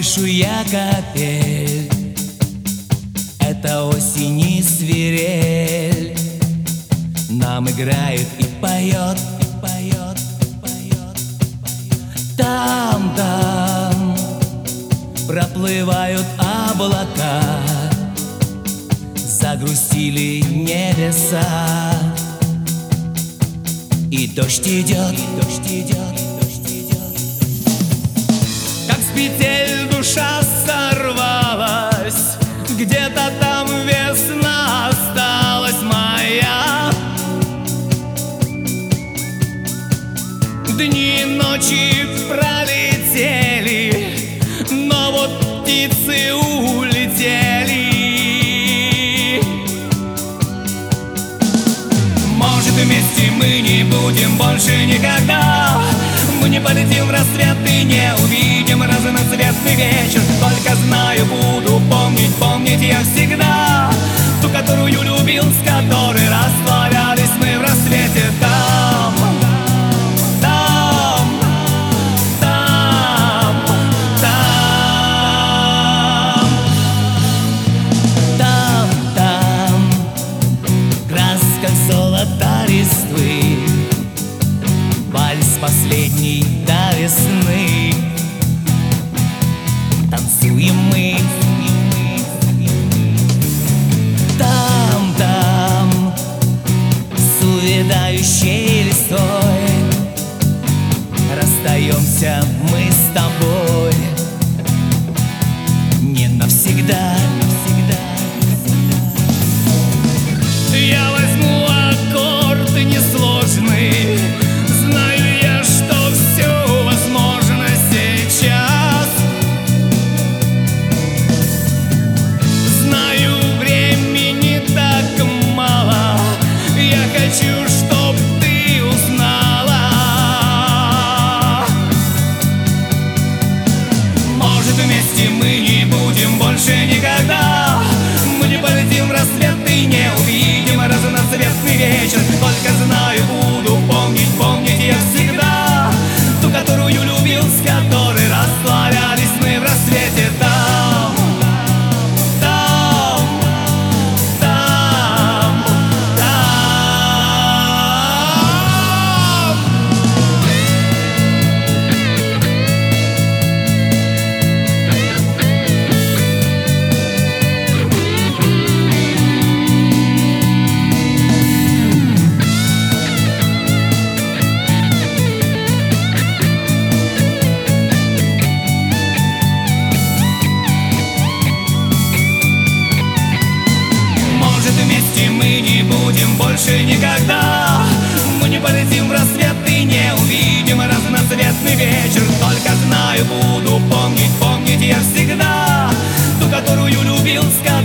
слышу я капель, это осени свирель нам играет и поет, и поет, и поет, и поет. Там проплывают облака, загрустили небеса, и дождь идет, и дождь идет, и дождь идет. Как с петель душа сорвалась, где-то там весна осталась моя. Дни и ночи пролетели, но вот птицы улетели. Может, вместе мы не будем больше никогда. Мы не полетим в рассвет и не увидим разноцветный вечер. Только знаю, буду помнить, помнить я всегда ту, которую любил, с которой растворялись мы в рассвете. Там, там, там, там, там, там, краска золота листвы, вальс последний до весны. Танцуем мы. Там, там, с увядающей листвой расстаемся мы с тобой не навсегда, навсегда, навсегда. Я возьму аккорд несложный, знаю я, что все возможно сейчас. Знаю, времени так мало, я хочу, чтоб ты узнала. Может, вместе мы не будем больше никогда. Мы не полетим в рассвет и не увидим разноцветный вечер. Только знаю, буду помнить, помнить я всегда ту, которую любил, с которой растворялись мы в рассвете. Там, там, там, вместе мы не будем больше никогда. Мы не полетим в рассвет и не увидим разноцветный вечер. Только знаю, буду помнить, помнить я всегда ту, которую любил,